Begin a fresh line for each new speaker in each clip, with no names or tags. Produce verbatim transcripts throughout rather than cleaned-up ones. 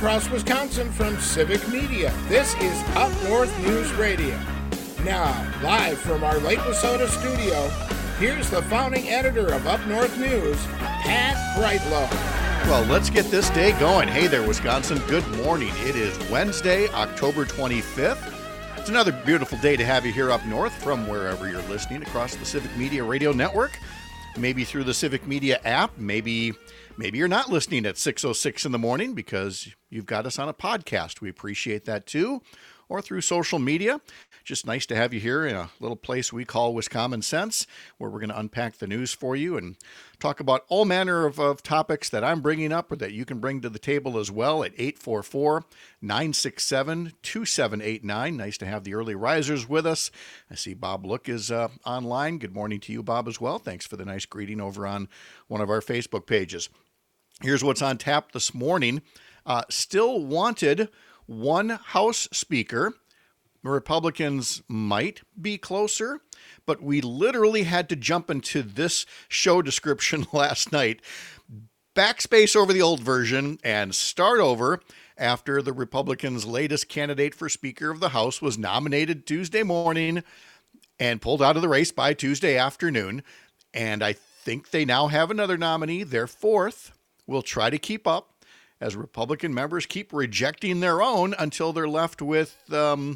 across Wisconsin from Civic Media. This is Up North News Radio. Now, live from our Lake Wissota studio, here's the founding editor of Up North News, Pat Brightlow.
Well, let's get this day going. Hey there, Wisconsin. Good morning. It is Wednesday, October twenty-fifth. It's another beautiful day to have you here up north from wherever you're listening across the Civic Media Radio Network. Maybe through the Civic Media app. Maybe maybe you're not listening at six oh six in the morning because you've got us on a podcast. We appreciate that too. Or through social media. Just nice to have you here in a little place we call Wiscommon Sense, where we're going to unpack the news for you and talk about all manner of, of topics that I'm bringing up or that you can bring to the table as well at eight four four, nine six seven, two seven eight nine. Nice to have the early risers with us. I see Bob Look is uh, online. Good morning to you, Bob, as well. Thanks for the nice greeting over on one of our Facebook pages. Here's what's on tap this morning. Uh, still wanted one House Speaker. The Republicans might be closer, but we literally had to jump into this show description last night, backspace over the old version, and start over after the Republicans' latest candidate for Speaker of the House was nominated Tuesday morning and pulled out of the race by Tuesday afternoon. And I think they now have another nominee, their fourth. We'll try to keep up as Republican members keep rejecting their own until they're left with... Um,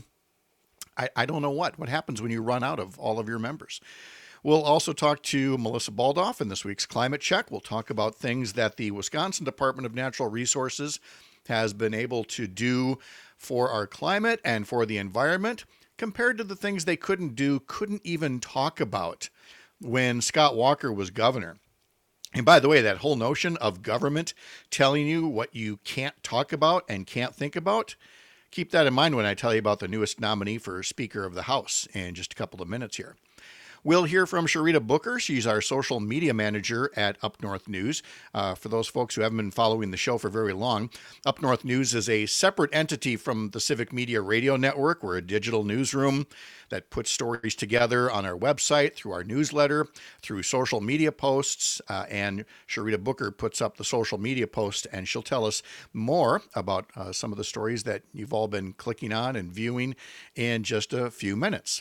I, I don't know what. What happens when you run out of all of your members? We'll also talk to Melissa Baldoff in this week's Climate Check. We'll talk about things that the Wisconsin Department of Natural Resources has been able to do for our climate and for the environment compared to the things they couldn't do, couldn't even talk about when Scott Walker was governor. And by the way, that whole notion of government telling you what you can't talk about and can't think about, keep that in mind when I tell you about the newest nominee for Speaker of the House in just a couple of minutes here. We'll hear from Sharita Booker. She's our social media manager at Up North News. Uh, for those folks who haven't been following the show for very long, Up North News is a separate entity from the Civic Media Radio Network. We're a digital newsroom that puts stories together on our website, through our newsletter, through social media posts, uh, and Sharita Booker puts up the social media post, and she'll tell us more about uh, some of the stories that you've all been clicking on and viewing in just a few minutes.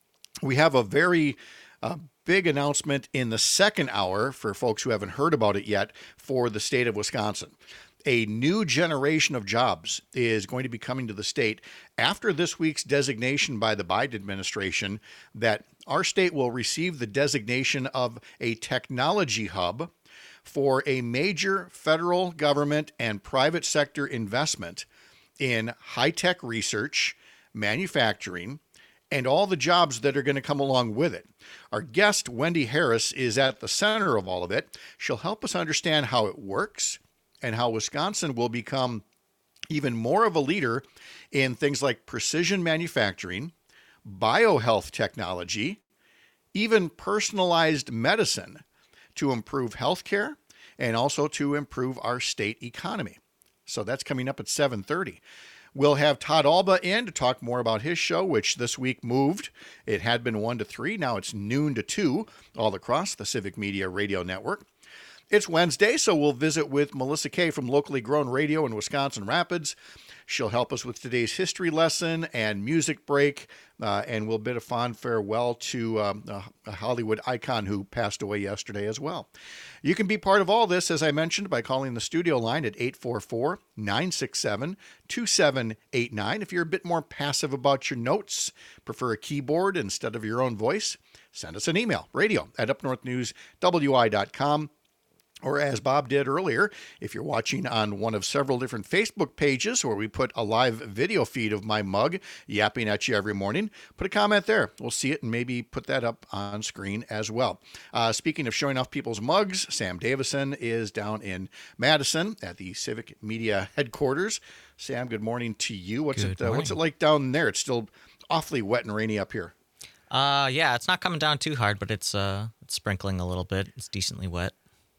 We have a very uh, big announcement in the second hour for folks who haven't heard about it yet for the state of Wisconsin. A new generation of jobs is going to be coming to the state after this week's designation by the Biden administration that our state will receive the designation of a technology hub for a major federal government and private sector investment in high-tech research, manufacturing, and all the jobs that are going to come along with it. Our guest, Wendy Harris, is at the center of all of it. She'll help us understand how it works and how Wisconsin will become even more of a leader in things like precision manufacturing, biohealth technology, even personalized medicine to improve healthcare and also to improve our state economy. So that's coming up at seven thirty. We'll have Todd Alba in to talk more about his show, which this week moved. It had been one to three. Now it's noon to two, all across the Civic Media Radio Network. It's Wednesday, so we'll visit with Melissa Kay from Locally Grown Radio in Wisconsin Rapids. She'll help us with today's history lesson and music break, uh, and we'll bid a fond farewell to um, a Hollywood icon who passed away yesterday as well. You can be part of all this, as I mentioned, by calling the studio line at eight four four, nine six seven, two seven eight nine. If you're a bit more passive about your notes, prefer a keyboard instead of your own voice, send us an email, radio at up north news w i dot com. Or as Bob did earlier, if you're watching on one of several different Facebook pages where we put a live video feed of my mug yapping at you every morning, put a comment there. We'll see it and maybe put that up on screen as well. Uh, speaking of showing off people's mugs, Sam Davison is down in Madison at the Civic Media headquarters. Sam, good morning to you. What's
Good
it? Uh,
morning.
what's it like down there? It's still awfully wet and rainy up here.
Uh, yeah, it's not coming down too hard, but it's uh, it's sprinkling a little bit. It's decently wet.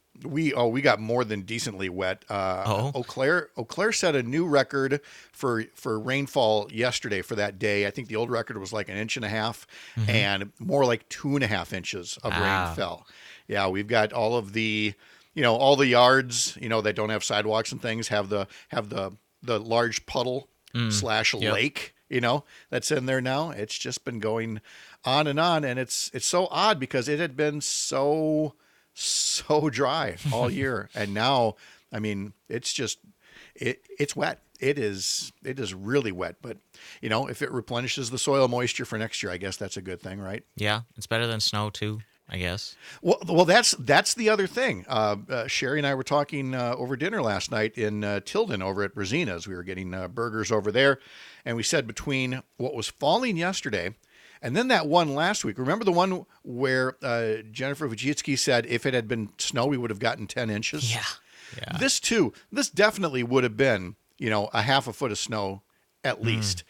We oh we got more than decently wet. Uh,
Oh.
Eau Claire Eau Claire set a new record for for rainfall yesterday for that day. I think the old record was like an inch and a half, and more like two and a half inches of
Wow.
rain fell. Yeah, we've got all of the you know all the yards you know that don't have sidewalks and things have the have the the large puddle
Mm,
slash
yep.
lake, you know, that's in there now. It's just been going on and on, and it's it's so odd because it had been so so dry all year, and now, I mean, it's just it it's wet. It is it is really wet, but you know, if it replenishes the soil moisture for next year, I guess that's a good thing, right?
Yeah, it's better than snow too, I guess.
Well, well, that's that's the other thing. Uh, uh, Sherry and I were talking uh, over dinner last night in uh, Tilden over at Brazina's. We were getting uh, burgers over there, and we said between what was falling yesterday and then that one last week. Remember the one where uh, Jennifer Vujicki said if it had been snow, we would have gotten ten inches?
Yeah. Yeah.
This too, this definitely would have been, you know, a half a foot of snow at least.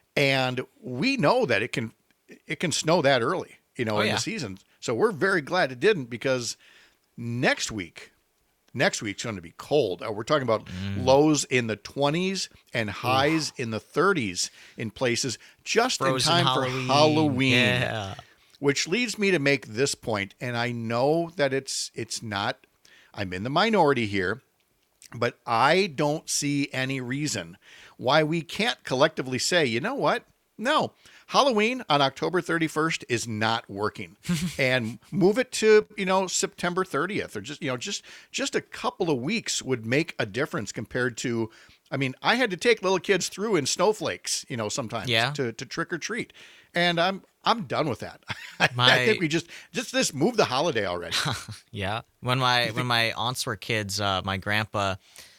And we know that it can it can snow that early, you know,
Oh,
in
yeah.
the season. So we're very glad it didn't, because next week, next week's going to be cold. Uh, we're talking about lows in the twenties and highs in the thirties in places just
Frozen
in time
Halloween.
for Halloween.
Yeah.
Which leads me to make this point, and I know that it's it's not, I'm in the minority here, but I don't see any reason why we can't collectively say, you know what? No, Halloween on October thirty-first is not working, and move it to, you know, September thirtieth, or just, you know, just, just a couple of weeks would make a difference compared to, I mean, I had to take little kids through in snowflakes, you know, sometimes
Yeah.
to, to trick or treat. And I'm, I'm done with that. I
My-
think we just, just this move the holiday already.
Yeah. When my when my aunts were kids, uh, my grandpa,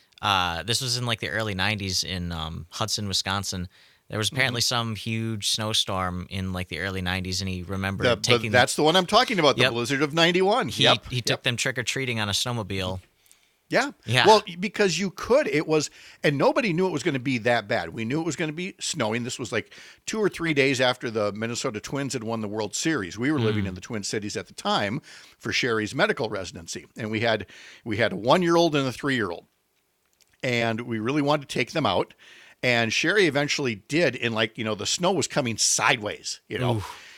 uh, this was in like the early nineties in um, Hudson, Wisconsin. There was apparently
Mm-hmm.
some huge snowstorm in like the early nineties, and he remembered
The-
taking.
the, that's the one I'm talking about, the
Yep.
blizzard of ninety-one.
he
yep.
he took them trick or treating on a snowmobile.
Yeah.
Yeah.
Well, because you could, it was, and nobody knew it was going to be that bad. We knew it was going to be snowing. This was like two or three days after the Minnesota Twins had won the World Series. We were living in the Twin Cities at the time for Sherry's medical residency. And we had, we had a one-year-old and a three-year-old. And we really wanted to take them out. And Sherry eventually did, in like, you know, the snow was coming sideways, you know,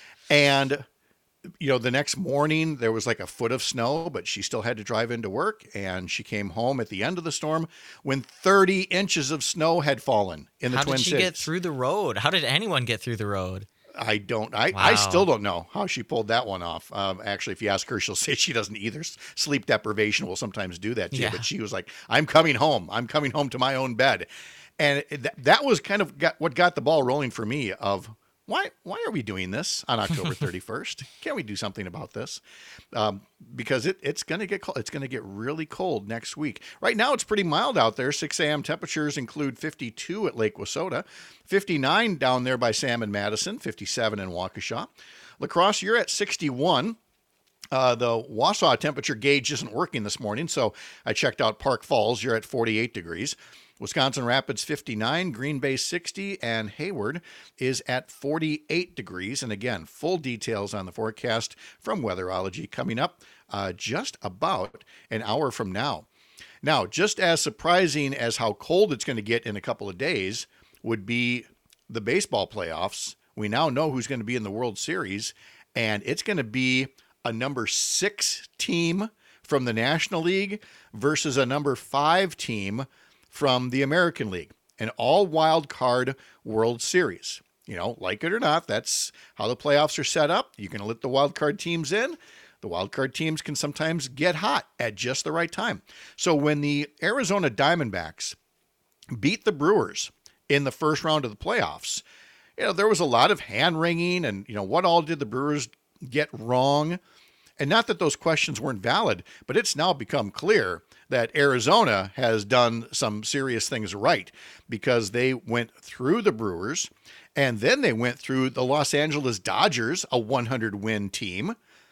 and, you know, the next morning there was like a foot of snow, but she still had to drive into work. And she came home at the end of the storm when thirty inches of snow had fallen in the
How
Twin
did she
Cities.
get through the road? How did anyone get through the road?
I don't, I, I
Wow.
still don't know how she pulled that one off. Um, actually, if you ask her, she'll say she doesn't either. S- Sleep deprivation will sometimes do that to you,
Yeah.
but she was like, I'm coming home. I'm coming home to my own bed. And it- that, that was kind of got, what got the ball rolling for me of why, why are we doing this on October thirty-first? Can't we do something about this? Um, because it, it's going to get cold. It's going to get really cold next week. Right now, it's pretty mild out there. six a.m. temperatures include fifty-two at Lake Wissota, fifty-nine down there by Sam and Madison, fifty-seven in Waukesha. La Crosse, you're at sixty-one. Uh, the Wausau temperature gauge isn't working this morning, so I checked out Park Falls. You're at forty-eight degrees. Wisconsin Rapids fifty-nine, Green Bay sixty, and Hayward is at forty-eight degrees. And again, full details on the forecast from Weatherology coming up uh, just about an hour from now. Now, just as surprising as how cold it's going to get in a couple of days would be the baseball playoffs. We now know who's going to be in the World Series, and it's going to be a number six team from the National League versus a number five team from the American League, an all wild card World Series. You know, like it or not, that's how the playoffs are set up. You can let the wild card teams in. The wild card teams can sometimes get hot at just the right time. So when the Arizona Diamondbacks beat the Brewers in the first round of the playoffs, you know, there was a lot of hand wringing and, you know, what all did the Brewers get wrong? And not that those questions weren't valid, but it's now become clear that Arizona has done some serious things right, because they went through the Brewers and then they went through the Los Angeles Dodgers, a one hundred win team.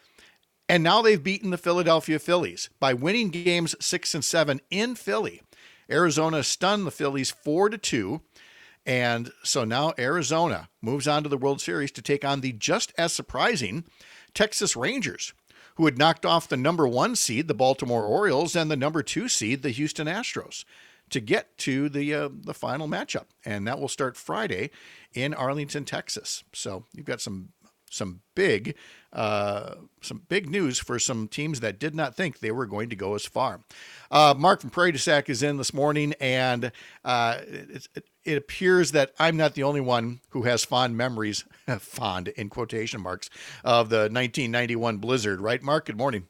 And now they've beaten the Philadelphia Phillies by winning games six and seven in Philly. Arizona stunned the Phillies four to two. And so now Arizona moves on to the World Series to take on the just as surprising Texas Rangers, who had knocked off the number one seed, the Baltimore Orioles, and the number two seed, the Houston Astros, to get to the uh, the final matchup. And that will start Friday in Arlington, Texas. So you've got some some big, uh, some big news for some teams that did not think they were going to go as far. Uh, Mark from Prairie du Sac is in this morning, and uh, it, it, it appears that I'm not the only one who has fond memories, fond in quotation marks, of the nineteen ninety-one blizzard, right, Mark? Good morning.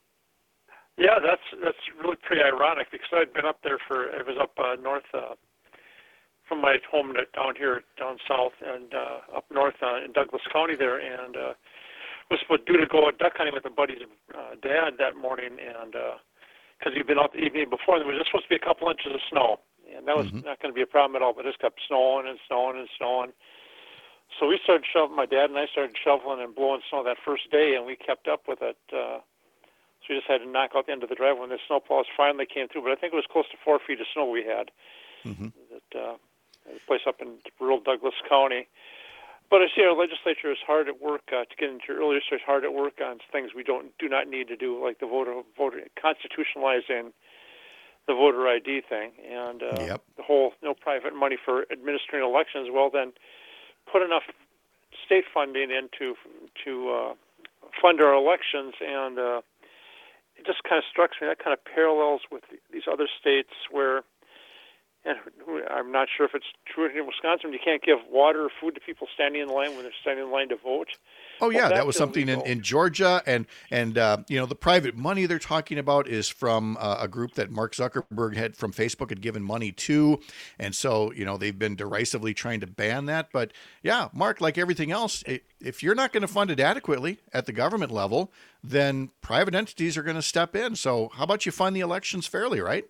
Yeah, that's that's really pretty ironic because I'd been up there for, it was up uh, north uh, from my home to down here, down south, and uh, up north uh, in Douglas County there, and uh, was due to go duck hunting with a buddy's uh, dad that morning, and because uh, he'd been out the evening before, and there was just supposed to be a couple inches of snow, and that was mm-hmm. not going to be a problem at all, but it just kept snowing and snowing and snowing. So we started shoveling, my dad and I started shoveling and blowing snow that first day, and we kept up with it. Uh, So we just had to knock out the end of the driveway when the snowplows finally came through. But I think it was close to four feet of snow we had. Mm-hmm. That uh, a place up in rural Douglas County. But I see our legislature is hard at work uh, to get into your earlier research, hard at work on things we don't do not need to do, like the voter voter constitutionalizing the voter I D thing and uh,
yep.
the whole no private money for administering elections. Well, then put enough state funding into to uh, fund our elections and. Uh, It just kind of strikes me that kind of parallels with these other states where, and I'm not sure if it's true in Wisconsin, you can't give water or food to people standing in line when they're standing in line to vote.
Oh yeah, well, that was something in, in Georgia, and and uh, you know the private money they're talking about is from uh, a group that Mark Zuckerberg had from Facebook had given money to, and so you know they've been derisively trying to ban that. But yeah, Mark, like everything else, it, if you're not going to fund it adequately at the government level, then private entities are going to step in. So how about you fund the elections fairly, right?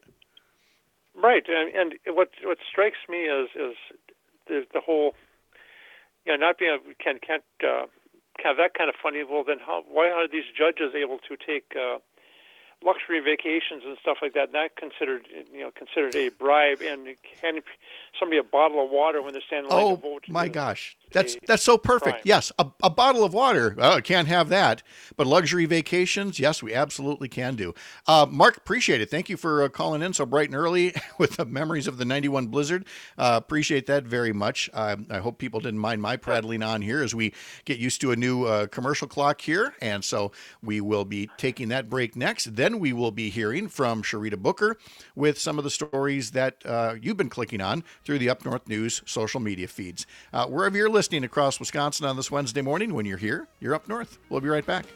Right, and, and what what strikes me is is the, the whole, you know, not being able, can can't. Uh, have that kind of funding, well, then how, why are these judges able to take uh, luxury vacations and stuff like that, not considered, you know, considered a bribe, and hand somebody a bottle of water when they're standing in line
oh,
to vote?
Oh, my gosh. That's that's so perfect. Crime. Yes, a, a bottle of water. Oh, can't have that. But luxury vacations, yes, we absolutely can do. Uh, Mark, appreciate it. Thank you for uh, calling in so bright and early with the memories of the ninety-one blizzard. Uh, appreciate that very much. Uh, I hope people didn't mind my prattling on here as we get used to a new uh, commercial clock here. And so we will be taking that break next. Then we will be hearing from Sharita Booker with some of the stories that uh, you've been clicking on through the Up North News social media feeds. Uh, wherever you're listening across Wisconsin on this Wednesday morning, when you're here, you're Up North. We'll be right back.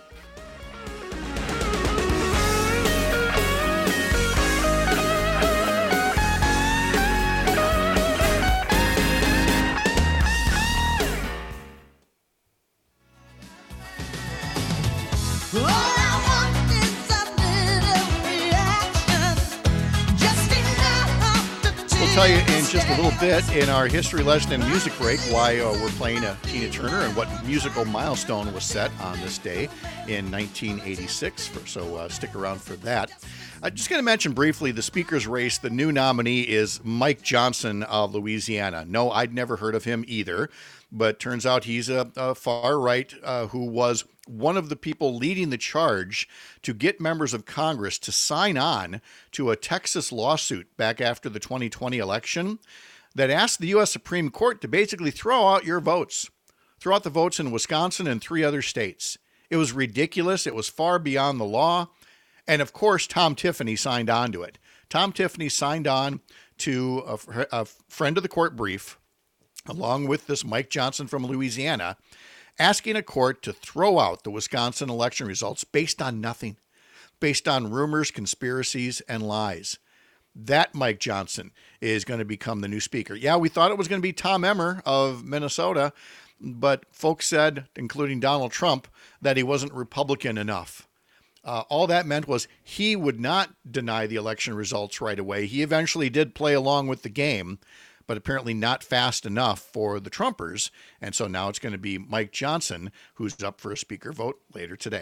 Tell you in just a little bit in our history lesson and music break why uh, we're playing a Tina Turner and what musical milestone was set on this day in nineteen eighty-six. So uh, stick around for that. I'm just going to mention briefly the speaker's race. The new nominee is Mike Johnson of Louisiana. No, I'd never heard of him either, but turns out he's a, a far right uh, who was one of the people leading the charge to get members of Congress to sign on to a Texas lawsuit back after the twenty twenty election that asked the U S Supreme Court to basically throw out your votes, throw out the votes in Wisconsin and three other states. It was ridiculous. It was far beyond the law. And of course, Tom Tiffany signed on to it. Tom Tiffany signed on to a, a friend of the court brief, along with this Mike Johnson from Louisiana, asking a court to throw out the Wisconsin election results based on nothing, based on rumors, conspiracies, and lies. That Mike Johnson is going to become the new speaker. Yeah, we thought it was going to be Tom Emmer of Minnesota, but folks said, including Donald Trump, that he wasn't Republican enough. Uh, all that meant was he would not deny the election results right away. He eventually did play along with the game, but apparently not fast enough for the Trumpers. And so now it's going to be Mike Johnson who's up for a speaker vote later today.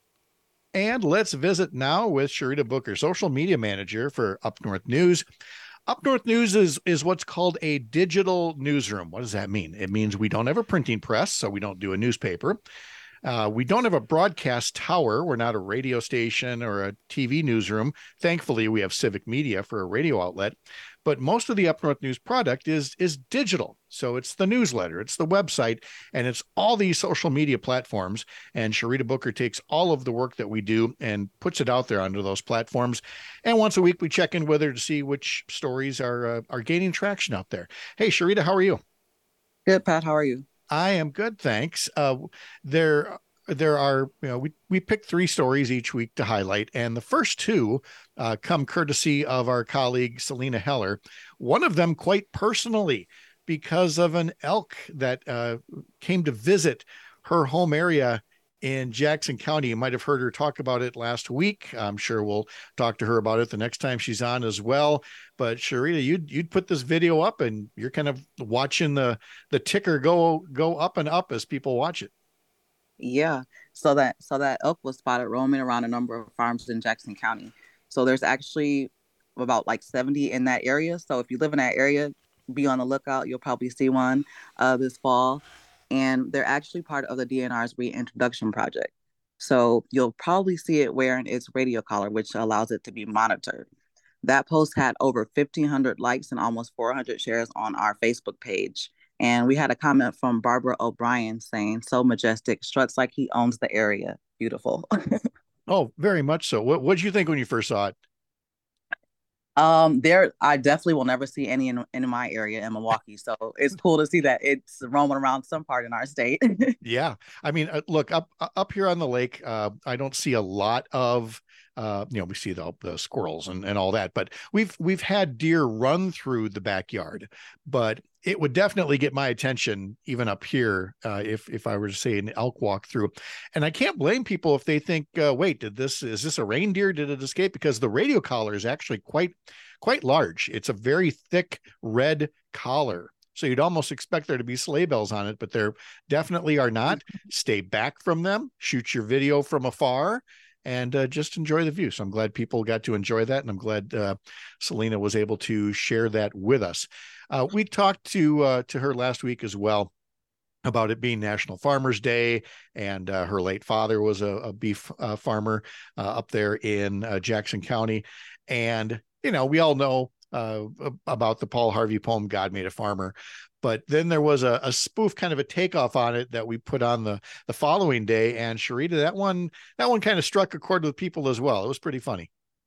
And let's visit now with Sharita Booker, social media manager for Up North News. Up North News is, is what's called a digital newsroom. What does that mean? It means we don't have a printing press, so we don't do a newspaper. Uh, we don't have a broadcast tower. We're not a radio station or a T V newsroom. Thankfully, we have Civic Media for a radio outlet. but most of the Up North News product is is digital. So it's the newsletter, it's the website, and it's all these social media platforms. And Sharita Booker takes all of the work that we do and puts it out there onto those platforms. And once a week, we check in with her to see which stories are uh, are gaining traction out there. Hey, Sharita, how are you?
Good, Pat. How are you?
I am good, thanks. Uh, there, there are, you know, we, we pick three stories each week to highlight, and the first two uh, come courtesy of our colleague, Selena Heller. One of them quite personally, because of an elk that uh, came to visit her home area in Jackson County. You might have heard her talk about it last week. I'm sure we'll talk to her about it the next time she's on as well. But Sharita, you'd you'd put this video up, and you're kind of watching the the ticker go go up and up as people watch it.
Yeah. So that so that elk was spotted roaming around a number of farms in Jackson County. So there's actually about like seventy in that area. So if you live in that area, be on the lookout. You'll probably see one uh, this fall. And they're actually part of the D N R's reintroduction project. So you'll probably see it wearing its radio collar, which allows it to be monitored. That post had over fifteen hundred likes and almost four hundred shares on our Facebook page. And we had a comment from Barbara O'Brien saying, "So majestic, struts like he owns the area. Beautiful."
Oh, very much so. What what did you think when you first saw it?
Um, there, I definitely will never see any in, in my area in Milwaukee. So it's cool to see that it's roaming around some part in our state.
Yeah. I mean, uh, look, up up here on the lake, uh, I don't see a lot of, uh, you know, we see the, the squirrels and, and all that, but we've we've had deer run through the backyard, but it would definitely get my attention even up here uh, if if I were to say an elk walk through. And I can't blame people if they think, uh, wait, did this is this a reindeer? Did it escape? Because the radio collar is actually quite quite large. It's a very thick red collar. So you'd almost expect there to be sleigh bells on it, but there definitely are not. Stay back from them, shoot your video from afar, and uh, just enjoy the view. So I'm glad people got to enjoy that, and I'm glad uh, Selena was able to share that with us. Uh, we talked to uh, to her last week as well about it being National Farmers Day, and uh, her late father was a, a beef uh, farmer uh, up there in uh, Jackson County. And, you know, we all know uh, about the Paul Harvey poem, God Made a Farmer. But then there was a, a spoof, kind of a takeoff on it that we put on the, the following day. And Sharita, that one, that one kind of struck a chord with people as well. It was pretty funny.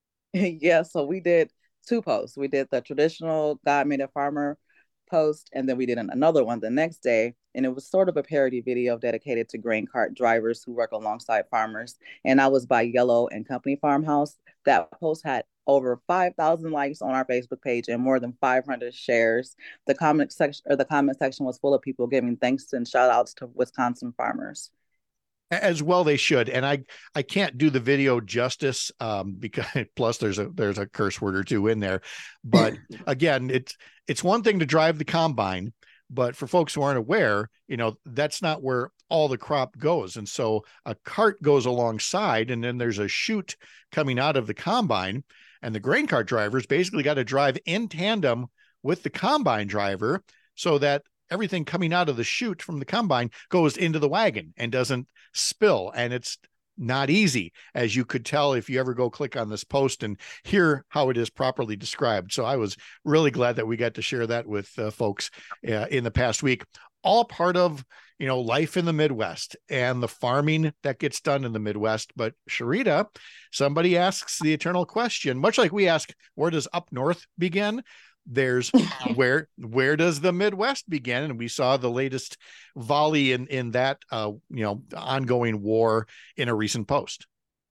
Yeah, so we did two posts. We did the traditional God Made a Farmer post, and then we did another one the next day, and it was sort of a parody video dedicated to grain cart drivers who work alongside farmers, and that was by Yellow and Company Farmhouse. That post had over five thousand likes on our Facebook page and more than five hundred shares. The comment section or the comment section was full of people giving thanks and shout outs to Wisconsin farmers.
As well they should. And I I can't do the video justice um because plus there's a there's a curse word or two in there. But again, it's it's one thing to drive the combine, but for folks who aren't aware, you know, that's not where all the crop goes. And so a cart goes alongside, and then there's a chute coming out of the combine, and the grain cart drivers basically got to drive in tandem with the combine driver so that everything coming out of the chute from the combine goes into the wagon and doesn't spill. And it's not easy, as you could tell if you ever go click on this post and hear how it is properly described. So I was really glad that we got to share that with uh, folks uh, in the past week. All part of, you know, life in the Midwest and the farming that gets done in the Midwest. But Sharita, somebody asks the eternal question, much like we ask, where does up north begin? There's where where does the Midwest begin? And we saw the latest volley in in that uh you know ongoing war in a recent post.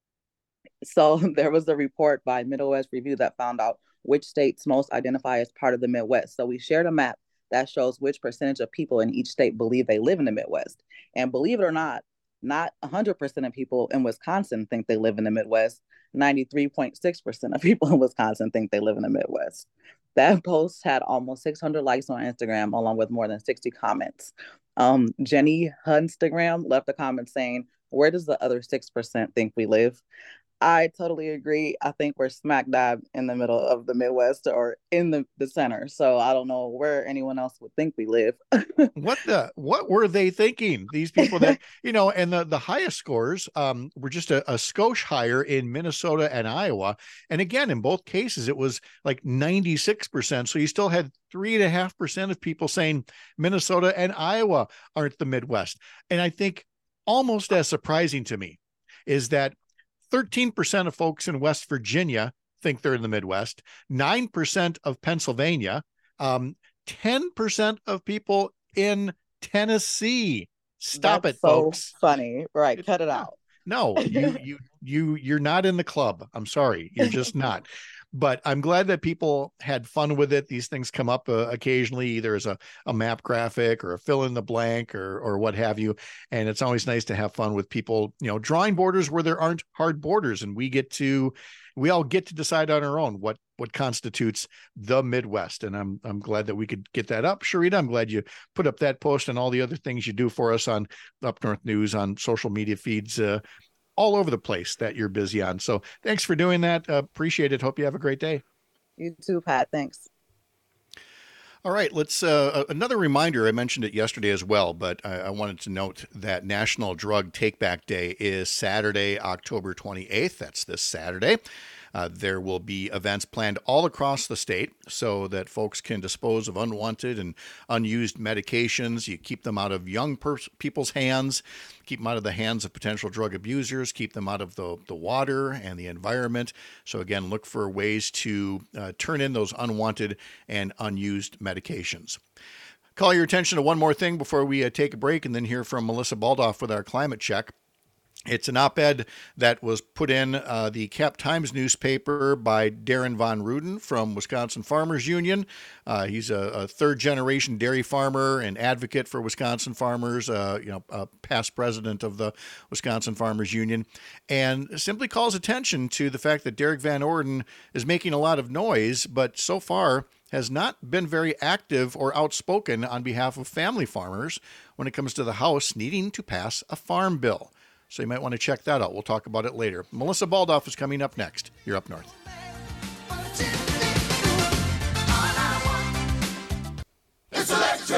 So there was a report by Midwest Review that found out which states most identify as part of the Midwest. So we shared a map that shows which percentage of people in each state believe they live in the Midwest. And believe it or not, not one hundred percent of people in Wisconsin think they live in the Midwest. ninety-three point six percent of people in Wisconsin think they live in the Midwest. That post had almost six hundred likes on Instagram, along with more than sixty comments. Um, Jenny Hunstagram left a comment saying, "Where does the other six percent think we live?" I totally agree. I think we're smack dab in the middle of the Midwest or in the, the center. So I don't know where anyone else would think we live.
What the what were they thinking? These people that, you know, and the, the highest scores um, were just a, a skosh higher in Minnesota and Iowa. And again, in both cases, it was like ninety-six percent. So you still had three and a half percent of people saying Minnesota and Iowa aren't the Midwest. And I think almost as surprising to me is that thirteen percent of folks in West Virginia think they're in the Midwest, nine percent of Pennsylvania, um, ten percent of people in Tennessee. Stop
That's
it,
so
folks.
funny. Right. Cut it out.
No, you, you, you, you're not in the club. I'm sorry. You're just not. But I'm glad that people had fun with it. These things come up uh, occasionally, either as a, a map graphic or a fill in the blank or or what have you. And it's always nice to have fun with people, you know, drawing borders where there aren't hard borders. And we get to, we all get to decide on our own what what constitutes the Midwest. And I'm I'm glad that we could get that up. Sharita, I'm glad you put up that post and all the other things you do for us on Up North News, on social media feeds, uh, all over the place that you're busy on. So thanks for doing that. Uh, appreciate it. Hope you have a great day.
You too, Pat. Thanks.
All right, let's, uh, another reminder, I mentioned it yesterday as well, but I, I wanted to note that National Drug Take Back Day is Saturday, October twenty-eighth. That's this Saturday. Uh, there will be events planned all across the state so that folks can dispose of unwanted and unused medications. You keep them out of young pers- people's hands, keep them out of the hands of potential drug abusers, keep them out of the, the water and the environment. So again, look for ways to uh, turn in those unwanted and unused medications. Call your attention to one more thing before we uh, take a break and then hear from Melissa Baldoff with our climate check. It's an op-ed that was put in uh, the Cap Times newspaper by Darren Von Ruden from Wisconsin Farmers Union. Uh, he's a, a third-generation dairy farmer and advocate for Wisconsin farmers, uh, you know, a past president of the Wisconsin Farmers Union, and simply calls attention to the fact that Derek Van Orden is making a lot of noise, but so far has not been very active or outspoken on behalf of family farmers when it comes to the House needing to pass a farm bill. So you might want to check that out. We'll talk about it later. Melissa Baldoff is coming up next. You're Up North. It's electric.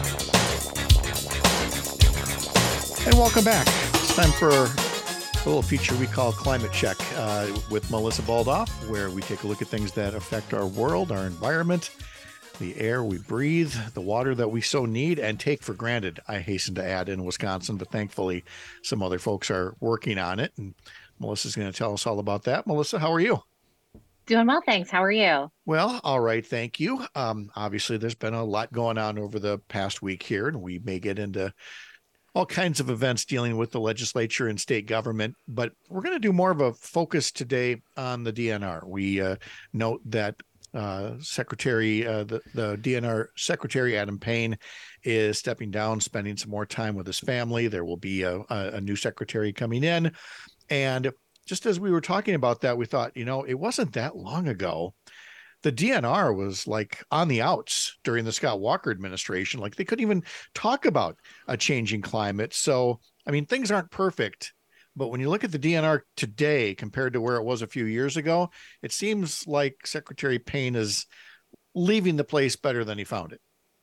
And welcome back. It's time for a little feature we call Climate Check uh, with Melissa Baldoff, where we take a look at things that affect our world, our environment, the air we breathe, the water that we so need and take for granted, I hasten to add, in Wisconsin, but thankfully some other folks are working on it. And Melissa's going to tell us all about that. Melissa, how are you?
Doing well, thanks. How are you?
Well, all right, thank you. Um, obviously, there's been a lot going on over the past week here, and we may get into all kinds of events dealing with the legislature and state government, but we're going to do more of a focus today on the D N R. We uh, note that Uh, Secretary, uh, the, the D N R Secretary Adam Payne is stepping down, spending some more time with his family. There will be a, a, a new secretary coming in. And just as we were talking about that, we thought, you know, it wasn't that long ago. The D N R was like on the outs during the Scott Walker administration. Like they couldn't even talk about a changing climate. So, I mean, things aren't perfect. But when you look at the D N R today compared to where it was a few years ago, it seems like Secretary Payne is leaving the place better than he found it.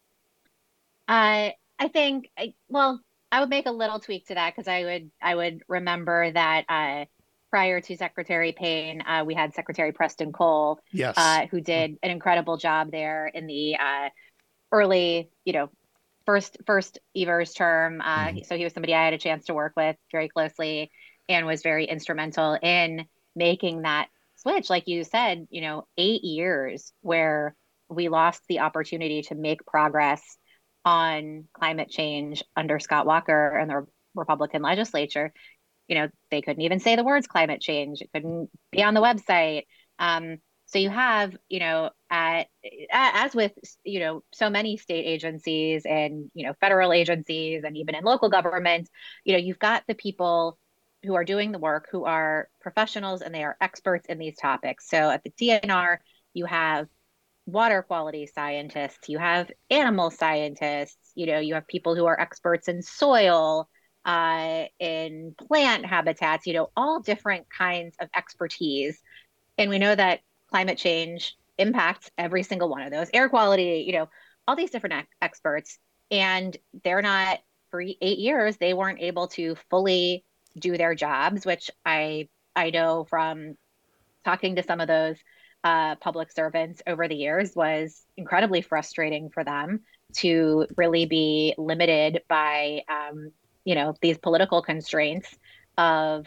Uh, I think, well, I would make a little tweak to that because I would I would remember that uh, prior to Secretary Payne, uh, we had Secretary Preston Cole,
yes,
uh, who did an incredible job there in the uh, early, you know, first first Evers term. Uh, mm-hmm. So he was somebody I had a chance to work with very closely and was very instrumental in making that switch. Like you said, you know, eight years where we lost the opportunity to make progress on climate change under Scott Walker and the Republican legislature. You know, they couldn't even say the words climate change. It couldn't be on the website. Um, so you have, you know, at, as with, you know, so many state agencies and, you know, federal agencies and even in local government, you know, you've got the people who are doing the work, who are professionals and they are experts in these topics. So at the D N R, you have water quality scientists, you have animal scientists, you know, you have people who are experts in soil, uh, in plant habitats, you know, all different kinds of expertise. And we know that climate change impacts every single one of those, air quality, you know, all these different ex- experts. And they're not, for eight years, they weren't able to fully do their jobs, which I I know from talking to some of those uh, public servants over the years was incredibly frustrating for them to really be limited by, um, you know, these political constraints of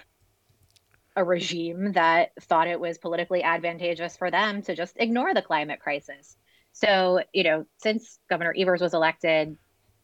a regime that thought it was politically advantageous for them to just ignore the climate crisis. So, you know, since Governor Evers was elected,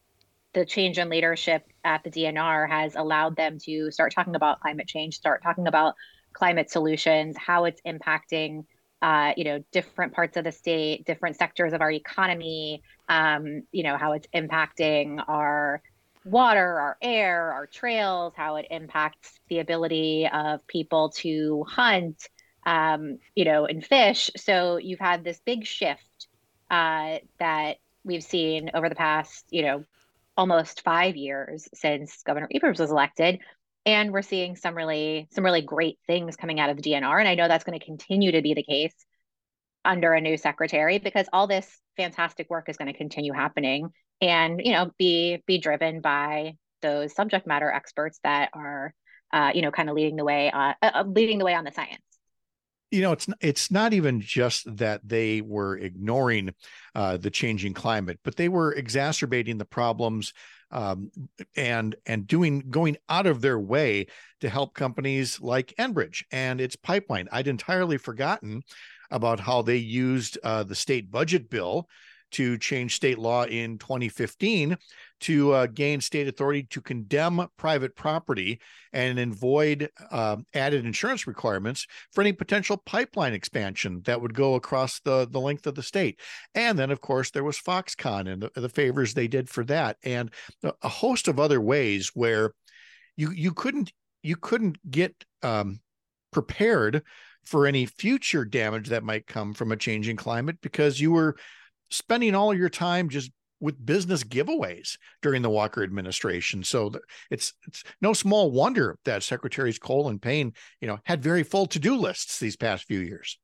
the change in leadership at the D N R has allowed them to start talking about climate change, start talking about climate solutions, how it's impacting, uh, you know, different parts of the state, different sectors of our economy, um, you know, how it's impacting our water, our air, our trails, how it impacts the ability of people to hunt, um, you know, and fish. So you've had this big shift uh, that we've seen over the past, you know, almost five years since Governor Evers was elected. And we're seeing some really some really great things coming out of the D N R. And I know that's going to continue to be the case under a new secretary because all this fantastic work is going to continue happening and, you know, be be driven by those subject matter experts that are, uh, you know, kind of leading the way, uh, uh, leading the way on the science.
You know, it's it's not even just that they were ignoring uh, the changing climate, but they were exacerbating the problems um, and and doing going out of their way to help companies like Enbridge and its pipeline. I'd entirely forgotten about how they used uh, the state budget bill to change state law in twenty fifteen to uh, gain state authority to condemn private property and avoid uh, added insurance requirements for any potential pipeline expansion that would go across the, the length of the state. And then, of course, there was Foxconn and the, the favors they did for that, and a host of other ways where you you couldn't you couldn't get um, prepared for any future damage that might come from a changing climate because you were spending all of your time just with business giveaways during the Walker administration. So it's it's no small wonder that Secretaries Cole and Payne, you know, had very full to-do lists these past few years.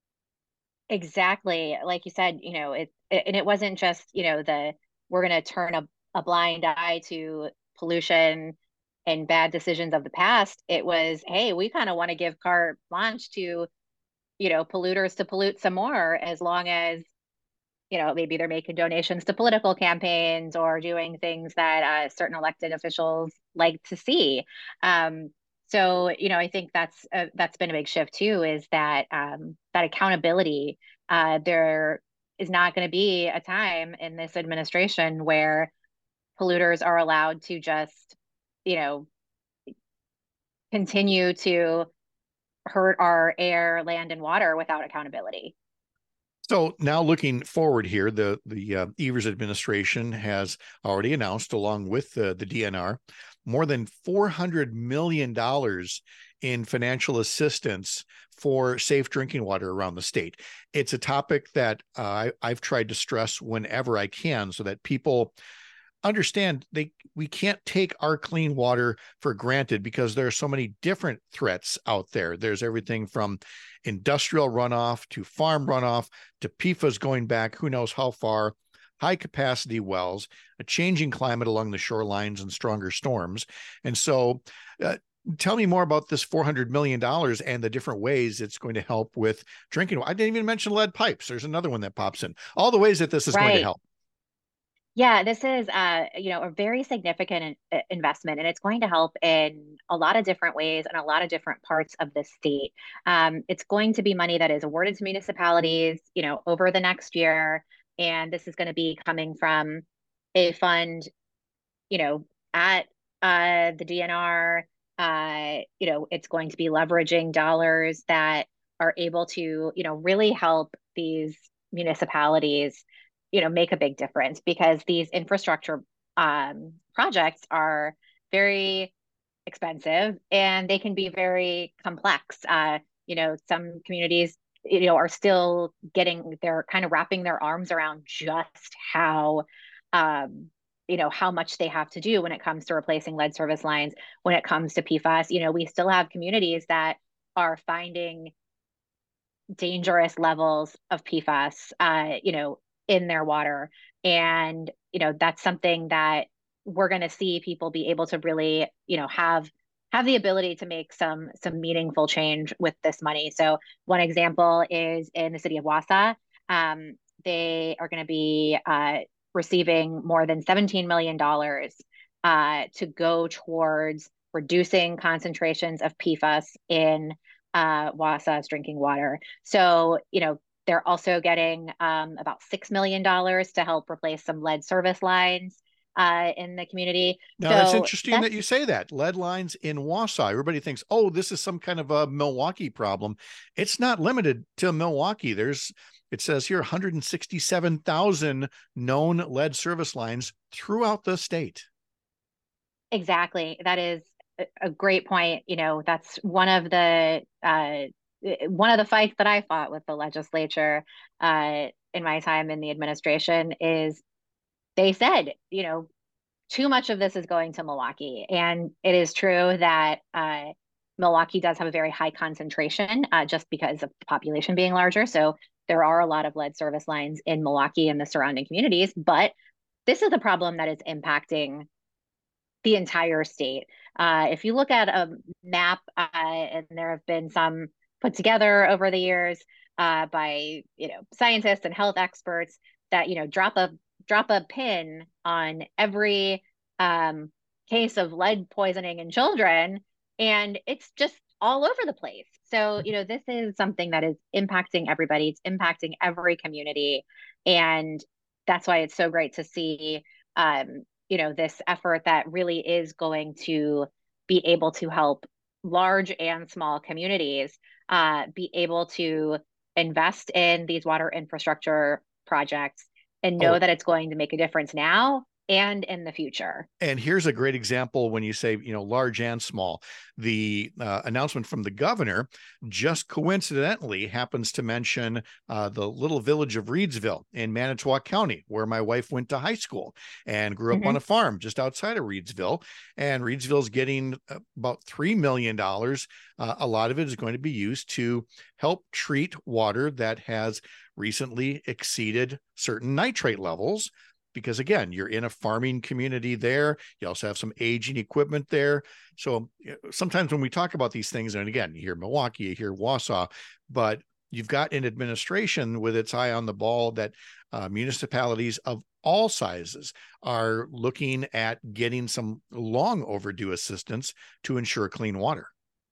Exactly. Like you said, you know, it, it and it wasn't just, you know, the we're going to turn a, a blind eye to pollution and bad decisions of the past. It was, hey, we kind of want to give carte blanche to, you know, polluters to pollute some more as long as, you know, maybe they're making donations to political campaigns or doing things that uh, certain elected officials like to see. Um, so, you know, I think that's uh, that's been a big shift too. Is that um, that accountability? Uh, there is not going to be a time in this administration where polluters are allowed to just, you know, continue to hurt our air, land, and water without accountability.
So now looking forward here, the the uh, Evers administration has already announced, along with the, the D N R, more than four hundred million dollars in financial assistance for safe drinking water around the state. It's a topic that uh, I, I've tried to stress whenever I can so that people understand they we can't take our clean water for granted because there are so many different threats out there. There's everything from industrial runoff to farm runoff to P F A S going back who knows how far, high capacity wells, a changing climate along the shorelines, and stronger storms. And so uh, tell me more about this four hundred million dollars and the different ways it's going to help with drinking. I didn't even mention lead pipes. There's another one that pops in. All the ways that this is right. going to help.
Yeah, this is uh, you know, a very significant in- investment, and it's going to help in a lot of different ways and a lot of different parts of the state. Um, it's going to be money that is awarded to municipalities, you know, over the next year, and this is going to be coming from a fund, you know, at uh, the D N R. Uh, you know, it's going to be leveraging dollars that are able to, you know, really help these municipalities, you know, make a big difference because these infrastructure um, projects are very expensive and they can be very complex. Uh, you know, some communities, you know, are still getting, they're kind of wrapping their arms around just how, um, you know, how much they have to do when it comes to replacing lead service lines, when it comes to P F A S. You know, we still have communities that are finding dangerous levels of P F A S, uh, you know, in their water. And, you know, that's something that we're going to see people be able to really, you know, have have the ability to make some some meaningful change with this money. So one example is in the city of Wausau. Um, they are going to be uh, receiving more than seventeen million dollars uh, to go towards reducing concentrations of P F A S in uh, Wausau's drinking water. So, you know, they're also getting um, about six million dollars to help replace some lead service lines uh, in the community.
Now,
so
that's interesting
that's,
that you say that. Lead lines in Wausau. Everybody thinks, oh, this is some kind of a Milwaukee problem. It's not limited to Milwaukee. There's, it says here, one hundred sixty-seven thousand known lead service lines throughout the state.
Exactly. That is a great point. You know, that's one of the uh, one of the fights that I fought with the legislature uh, in my time in the administration is they said, you know, too much of this is going to Milwaukee. And it is true that uh, Milwaukee does have a very high concentration uh, just because of the population being larger. So there are a lot of lead service lines in Milwaukee and the surrounding communities. But this is a problem that is impacting the entire state. Uh, if you look at a map, uh, and there have been some put together over the years uh, by you know scientists and health experts that you know drop a drop a pin on every um, case of lead poisoning in children, and it's just all over the place. So you know this is something that is impacting everybody. It's impacting every community, and that's why it's so great to see. Um, you know, this effort that really is going to be able to help large and small communities uh, be able to invest in these water infrastructure projects and know
Oh.
that it's going to make a difference now and in the future.
And here's a great example when you say, you know, large and small. The uh, announcement from the governor just coincidentally happens to mention uh, the little village of Reedsville in Manitowoc County, where my wife went to high school and grew up
Mhm.
on a farm just outside of Reedsville. And Reedsville's getting about three million dollars. Uh, a lot of it is going to be used to help treat water that has recently exceeded certain nitrate levels. Because again, you're in a farming community there. You also have some aging equipment there. So sometimes when we talk about these things, and again, you hear Milwaukee, you hear Wausau, but you've got an administration with its eye on the ball that uh, municipalities of all sizes are looking at getting some long overdue assistance to ensure clean water.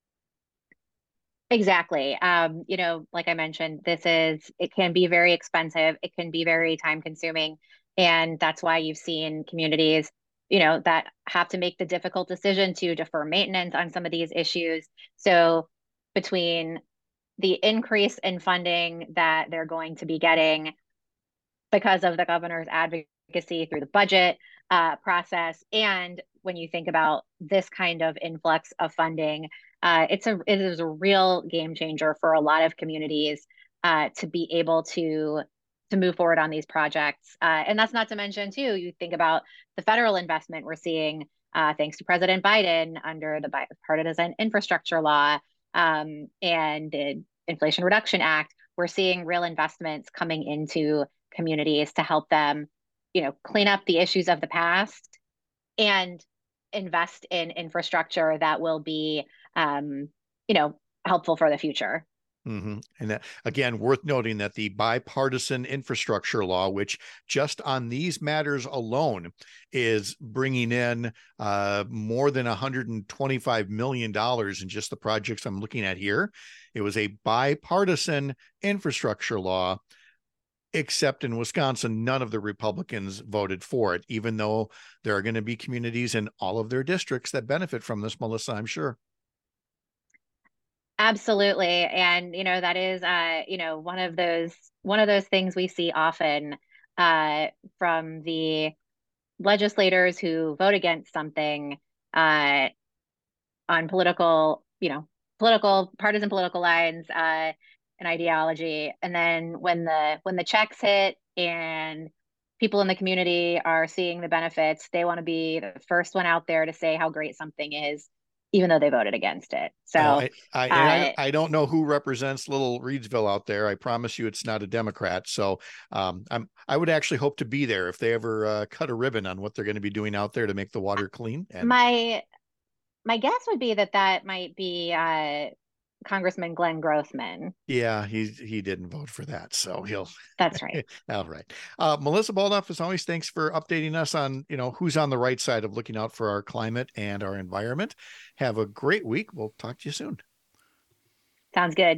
Exactly. Um, you know, like I mentioned, this is, it can be very expensive. It can be very time consuming. And that's why you've seen communities, you know, that have to make the difficult decision to defer maintenance on some of these issues. So between the increase in funding that they're going to be getting because of the governor's advocacy through the budget uh, process, and when you think about this kind of influx of funding, uh, it's a it is a real game changer for a lot of communities uh, to be able to to move forward on these projects. Uh, and that's not to mention, too, you think about the federal investment we're seeing, uh, thanks to President Biden under the Bipartisan Infrastructure Law um, and the Inflation Reduction Act. We're seeing real investments coming into communities to help them, you know, clean up the issues of the past and invest in infrastructure that will be, um, you know, helpful for the future.
Mm-hmm. And that, again, worth noting that the bipartisan infrastructure law, which just on these matters alone is bringing in uh, more than one hundred twenty-five million dollars in just the projects I'm looking at here. It was a bipartisan infrastructure law, except in Wisconsin, none of the Republicans voted for it, even though there are going to be communities in all of their districts that benefit from this, Melissa, I'm sure.
Absolutely. And, you know, that is, uh, you know, one of those, one of those things we see often uh, from the legislators who vote against something uh, on political, you know, political, partisan political lines uh, and ideology. And then when the, when the checks hit and people in the community are seeing the benefits. They want to be the first one out there to say how great something is, even though they voted against it. So
uh, I, I,
uh,
I, I don't know who represents little Reidsville out there. I promise you it's not a Democrat. So um, I'm, I would actually hope to be there if they ever uh, cut a ribbon on what they're going to be doing out there to make the water clean. And
my, my guess would be that that might be uh, Congressman Glenn Grothman.
Yeah, he he didn't vote for that, so he'll.
That's right.
All right, uh, Melissa Baldoff, as always, thanks for updating us on you know who's on the right side of looking out for our climate and our environment. Have a great week. We'll talk to you soon.
Sounds good.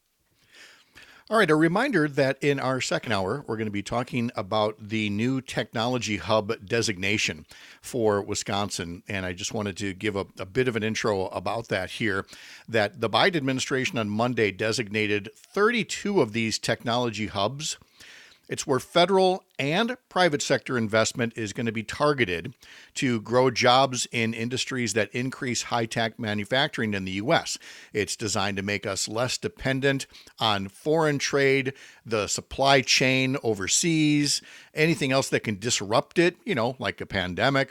All right, a reminder that in our second hour, we're going to be talking about the new technology hub designation for Wisconsin. And I just wanted to give a, a bit of an intro about that here, that the Biden administration on Monday designated thirty-two of these technology hubs. It's where federal and private sector investment is going to be targeted to grow jobs in industries that increase high-tech manufacturing in the U S. It's designed to make us less dependent on foreign trade, the supply chain overseas, anything else that can disrupt it, you know, like a pandemic.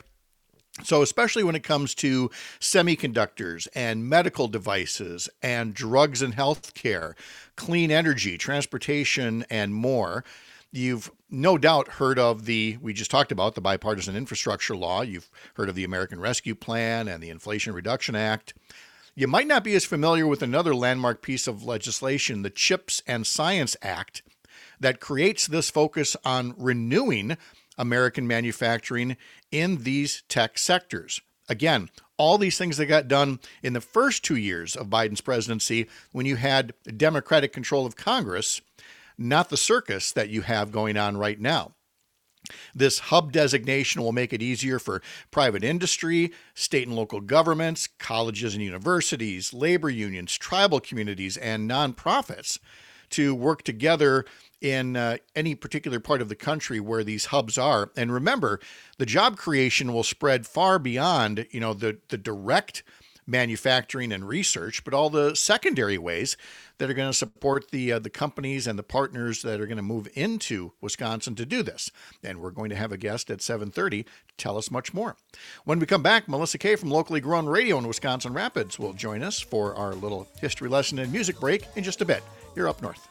So especially when it comes to semiconductors and medical devices and drugs and healthcare, clean energy, transportation, and more. You've no doubt heard of the, we just talked about the bipartisan infrastructure law. You've heard of the American Rescue Plan and the Inflation Reduction Act. You might not be as familiar with another landmark piece of legislation, the CHIPS and Science Act, that creates this focus on renewing American manufacturing in these tech sectors. Again, all these things that got done in the first two years of Biden's presidency when you had Democratic control of Congress, not the circus that you have going on right now. This hub designation will make it easier for private industry, state and local governments, colleges and universities, labor unions, tribal communities, and nonprofits to work together in uh, any particular part of the country where these hubs are. And remember, the job creation will spread far beyond, you know, the, the direct manufacturing and research, but all the secondary ways that are going to support the uh, the companies and the partners that are going to move into Wisconsin to do this. And we're going to have a guest at seven thirty to tell us much more. When we come back, Melissa Kay from Locally Grown Radio in Wisconsin Rapids will join us for our little history lesson and music break in just a bit. You're up north.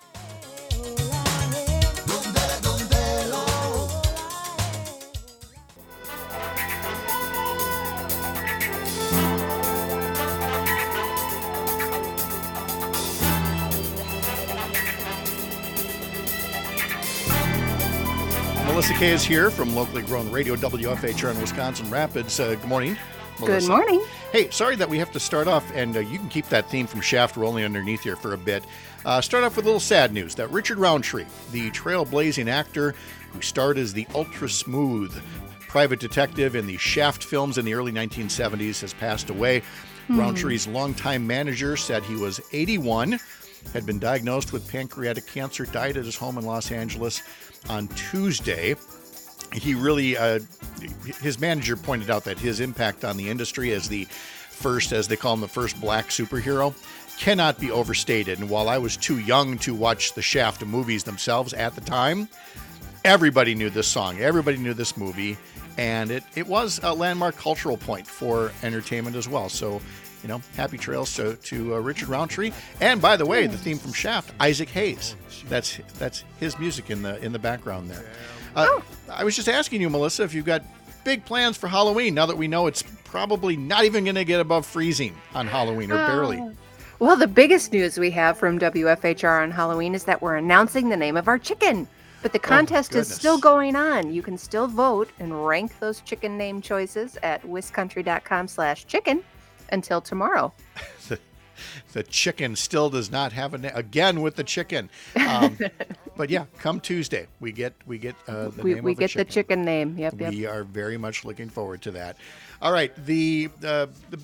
Melissa Kay is here from Locally Grown Radio, W F H R in Wisconsin Rapids. Uh, good morning, Melissa.
Good morning.
Hey, sorry that we have to start off, and uh, you can keep that theme from Shaft rolling underneath here for a bit. Uh, start off with a little sad news that Richard Roundtree, the trailblazing actor who starred as the ultra-smooth private detective in the Shaft films in the early nineteen seventies, has passed away. Hmm. Roundtree's longtime manager said he was eighty-one, had been diagnosed with pancreatic cancer, died at his home in Los Angeles on Tuesday. He really, uh, his manager pointed out that his impact on the industry as the first, as they call him, the first black superhero, cannot be overstated. And while I was too young to watch the Shaft movies themselves at the time, everybody knew this song, everybody knew this movie, and it, it was a landmark cultural point for entertainment as well. So, you know, happy trails to, to uh, Richard Roundtree. And by the way, the theme from Shaft, Isaac Hayes. That's that's his music in the in the background there. Uh, oh. I was just asking you, Melissa, if you've got big plans for Halloween now that we know it's probably not even going to get above freezing on Halloween, or barely.
Oh. Well, the biggest news we have from W F H R on Halloween is that we're announcing the name of our chicken. But the contest oh, is still going on. You can still vote and rank those chicken name choices at wiscountry.com slash chicken until tomorrow.
the, the chicken still does not have a name. Again with the chicken. Um, but yeah, come Tuesday, we get we get uh, the
we,
name
we
of
get
chicken.
the chicken name. Yep, yep.
We are very much looking forward to that. All right, the uh, the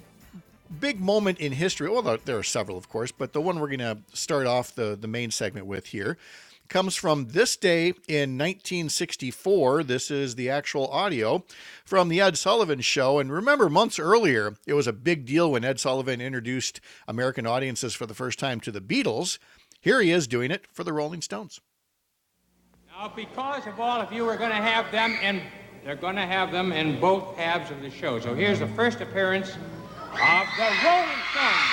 big moment in history. Well, there are several, of course, but the one we're going to start off the the main segment with here comes from this day in nineteen sixty-four. This is the actual audio from the Ed Sullivan Show. And remember, months earlier, it was a big deal when Ed Sullivan introduced American audiences for the first time to the Beatles. Here he is doing it for the Rolling Stones.
Now Uh, because of all of you, we're going to have them in, they're going to have them in both halves of the show. So here's the first appearance of the Rolling Stones.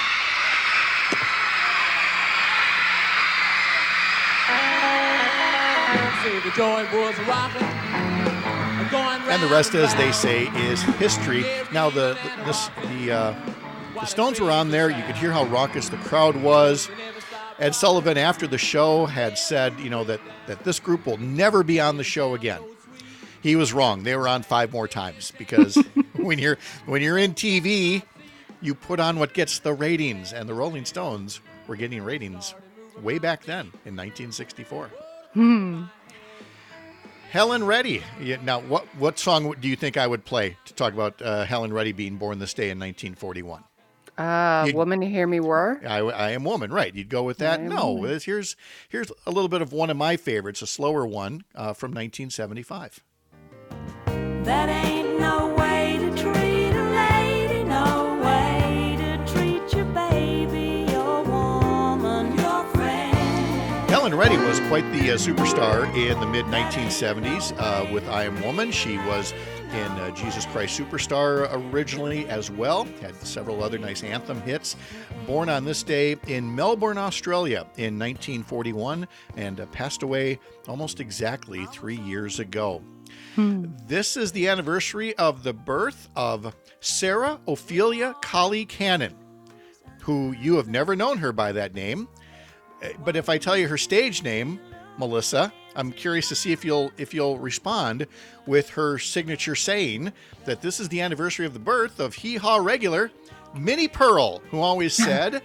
See, the joint was rocking. And the rest, as they say, is history. Now, the the, this, the, uh, the Stones were on there. You could hear how raucous the crowd was. Ed Sullivan, after the show, had said, you know, that, that this group will never be on the show again. He was wrong. They were on five more times because when you're when you're in T V, you put on what gets the ratings, and the Rolling Stones were getting ratings way back then in nineteen sixty-four.
Hmm.
Helen Reddy. Now, what what song do you think I would play to talk about uh, Helen Reddy being born this day in nineteen forty-one?
Uh,
You'd,
Woman, You Hear Me Roar?
I, I Am Woman, right. You'd go with that? No,
woman.
here's here's a little bit of one of my favorites, a slower one uh, from nineteen seventy-five.
That ain't no way to treat a lady, no way to treat your baby, your woman, your friend.
Helen Reddy was quite the uh, superstar in the mid nineteen seventies uh, with I Am Woman. She was in uh, Jesus Christ Superstar originally as well. Had several other nice anthem hits. Born on this day in Melbourne, Australia in nineteen forty-one and uh, passed away almost exactly three years ago. Hmm. This is the anniversary of the birth of Sarah Ophelia Colley Cannon, who you have never known her by that name. But if I tell you her stage name, Melissa, I'm curious to see if you'll if you'll respond with her signature saying that this is the anniversary of the birth of Hee Haw regular Minnie Pearl, who always said...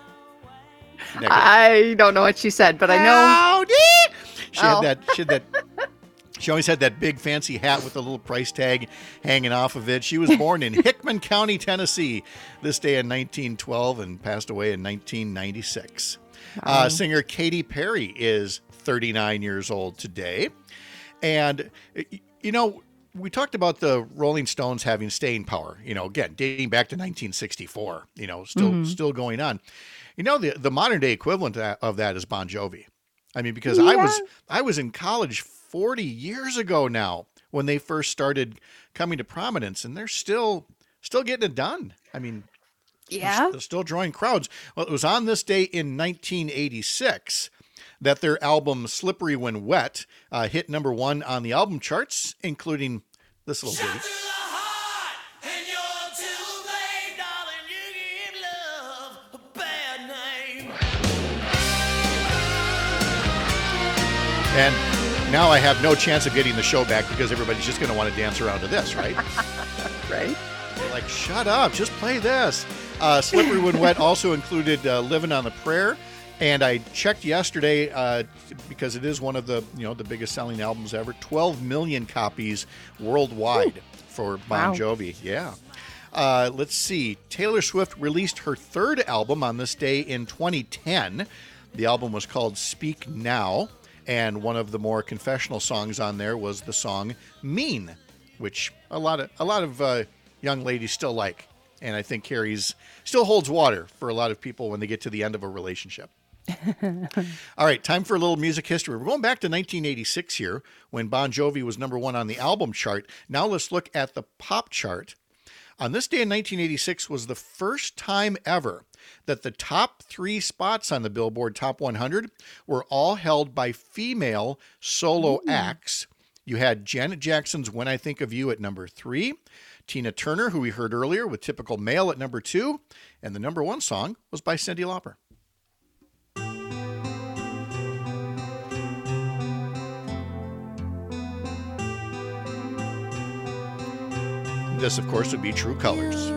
I don't know what she said, but I know...
Howdy! She
Oh.
had that... She had that... She always had that big fancy hat with a little price tag hanging off of it. She was born in Hickman County, Tennessee, this day in nineteen twelve and passed away in nineteen ninety-six. Uh,
Oh.
singer Katy Perry is thirty-nine years old today. And, you know, we talked about the Rolling Stones having staying power, you know, again, dating back to nineteen sixty-four, you know, still
Mhm.
still going on. You know, the, the modern day equivalent of that is Bon Jovi. I mean, because I was I was in college forty years ago now when they first started coming to prominence, and they're still still getting it done. I mean,
Yeah.
they're still drawing crowds. Well, it was on this day in nineteen eighty-six that their album Slippery When Wet uh, hit number one on the album charts, including this little ditty. And now I have no chance of getting the show back because everybody's just going to want to dance around to this, right?
Right.
They're like, shut up, just play this. Uh, Slippery When Wet also included uh, Living on the Prayer. And I checked yesterday uh, because it is one of the, you know, the biggest selling albums ever. twelve million copies worldwide Ooh. for Bon
Wow.
Jovi. Yeah. Uh, let's see. Taylor Swift released her third album on this day in twenty ten. The album was called Speak Now. And one of the more confessional songs on there was the song Mean, which a lot of a lot of uh, young ladies still like. And I think carries still holds water for a lot of people when they get to the end of a relationship. All right, time for a little music history. We're going back to nineteen eighty-six here when Bon Jovi was number one on the album chart. Now let's look at the pop chart. On this day in nineteen eighty-six was the first time ever that the top three spots on the Billboard Top one hundred were all held by female solo Ooh. acts. You had Janet Jackson's When I Think of You at number three, Tina Turner, who we heard earlier, with Typical Male at number two, and the number one song was by Cyndi Lauper. This, of course, would be True Colors.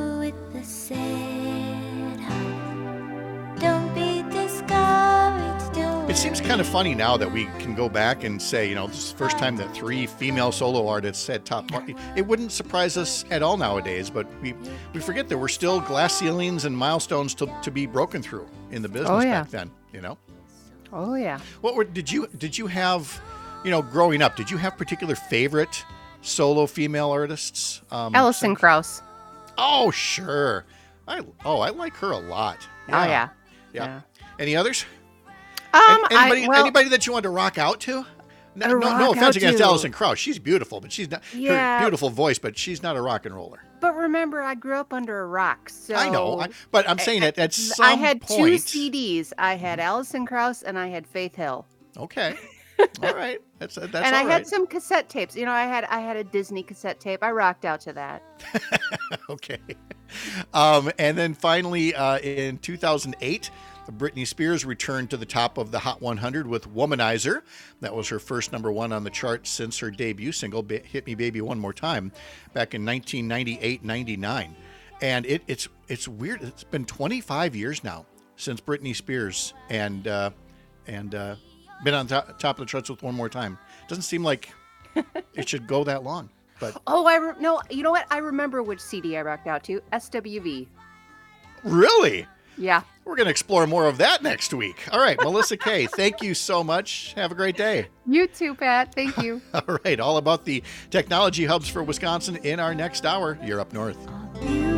It seems kind of funny now that we can go back and say, you know, this is the first time that three female solo artists had top market. It wouldn't surprise us at all nowadays, but we we forget there were still glass ceilings and milestones to, to be broken through in the business
Oh, yeah.
back then, you know?
Oh, yeah.
What were, did you did you have, you know, growing up, did you have particular favorite solo female artists? Um,
Alison Krauss.
Oh, sure. I oh, I like her a lot.
Oh, yeah.
Yeah.
Yeah.
Any others?
Um,
An- anybody,
I, well,
anybody that you want to rock out to? No,
a
no,
rock
no offense
out
against
too.
Alison Krauss. She's beautiful, but she's not
Yeah.
her beautiful voice, but she's not a rock and roller.
But remember, I grew up under a rock, so
I know, I, but I'm saying that at some
I had two
point.
C Ds. I had Alison Krauss and I had Faith Hill.
Okay, all right, that's that's
and
all
I
right.
had some cassette tapes. You know, I had I had a Disney cassette tape. I rocked out to that.
Okay, um, and then finally uh, in two thousand eight. Britney Spears returned to the top of the Hot one hundred with Womanizer. That was her first number one on the chart since her debut single, Hit Me Baby One More Time, back in nineteen ninety-eight ninety-nine. And it, it's it's weird. It's been twenty-five years now since Britney Spears and uh, and uh, been on top, top of the charts with One More Time. Doesn't seem like it should go that long. But
Oh, I re- no. You know what? I remember which C D I rocked out to. S W V.
Really?
Yeah.
We're going to explore more of that next week. All right, Melissa Kay, thank you so much. Have a great day.
You too, Pat. Thank you.
All right, all about the technology hubs for Wisconsin in our next hour. You're Up North.
You